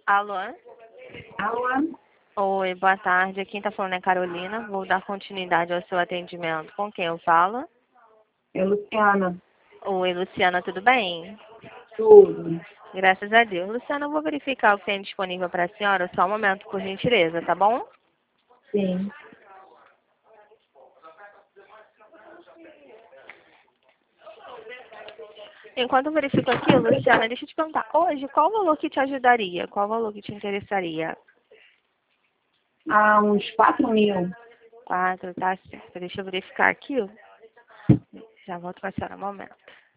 Alô? Alô? Oi, boa tarde. Quem está falando é Carolina. Vou dar continuidade ao seu atendimento. Com quem eu falo? É Luciana. Oi, Luciana, tudo bem? Tudo. Graças a Deus. Luciana, eu vou verificar o que tem disponível para a senhora. Só um momento, por gentileza, tá bom? Sim. Enquanto eu verifico aqui, Luciana, deixa eu te perguntar. Hoje, qual o valor que te ajudaria? Qual o valor que te interessaria? Há uns 4.000. 4, tá certo. Deixa eu verificar aqui. Já volto com a senhora um momento.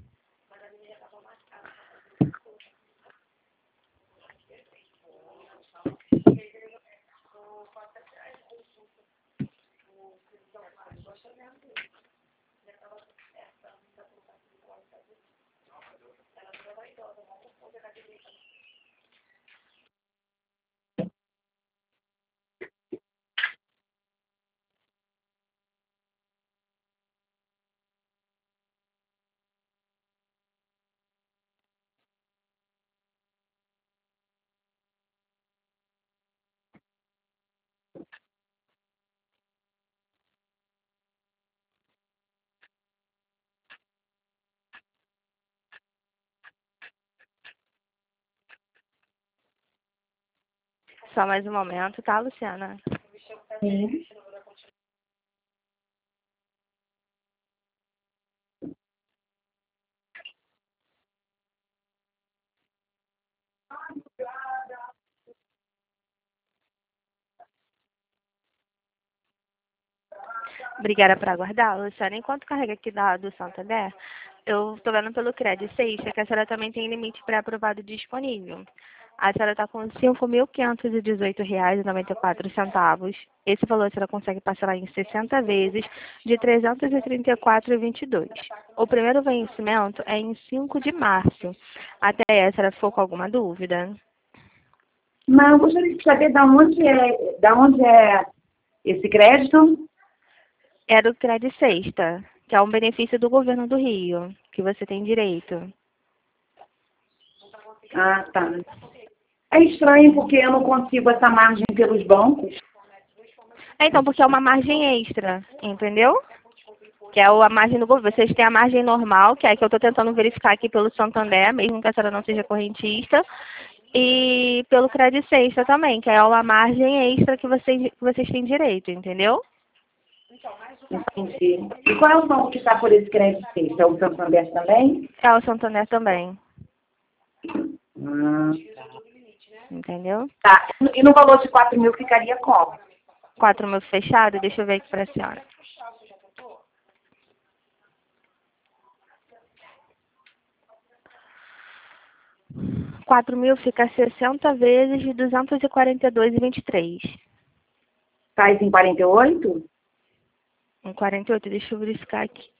Só mais um momento, tá, Luciana? Sim. Obrigada por aguardar, Luciana. Enquanto carrega aqui do Santander, eu estou vendo pelo Crédito Sexta que a senhora também tem limite pré-aprovado disponível. A senhora está com R$ 5.518,94. Esse valor a senhora consegue parcelar em 60 vezes de R$ 334,22. O primeiro vencimento é em 5 de março. Até aí, a senhora ficou com alguma dúvida? Mas eu gostaria de saber da onde é esse crédito. É do Crédito Sexta, que é um benefício do governo do Rio, que você tem direito. Ah, tá. É estranho porque eu não consigo essa margem pelos bancos. Então, porque é uma margem extra, entendeu? Que é a margem do governo. Vocês têm a margem normal, que é a que eu estou tentando verificar aqui pelo Santander, mesmo que a senhora não seja correntista, e pelo Crédito Sexta também, que é uma margem extra que vocês têm direito, entendeu? Entendi. E qual é o banco que está por esse crédito sexta? É o Santander também? É o Santander também, Ah, entendeu? tá. E no valor de 4.000 ficaria como? 4.000 fechado, deixa eu ver aqui para a senhora. 4.000 fica 60 vezes de 242,23. Faz em 48? Em 48, deixa eu verificar aqui.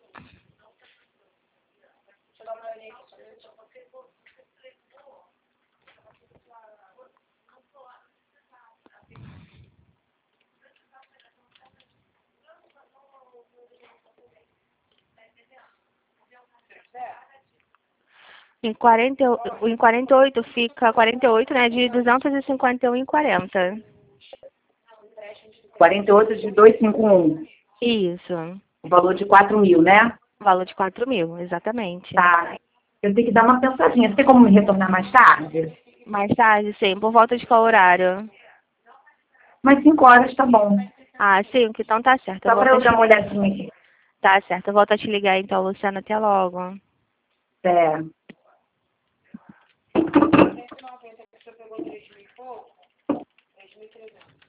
Em 48 fica 48, né, de 251,40. 48 de 251. Isso. O valor de 4.000, né? Valor de 4.000, exatamente. Tá. Eu tenho que dar uma pensadinha. Você tem como me retornar mais tarde? Mais tarde, sim, por volta de qual horário? Mais 5 horas, tá bom. Ah, 5, então tá certo. Eu Só para volto a eu dar te uma ligar. olhadinha aqui. Tá certo, eu volto a te ligar então, Luciana, até logo. É.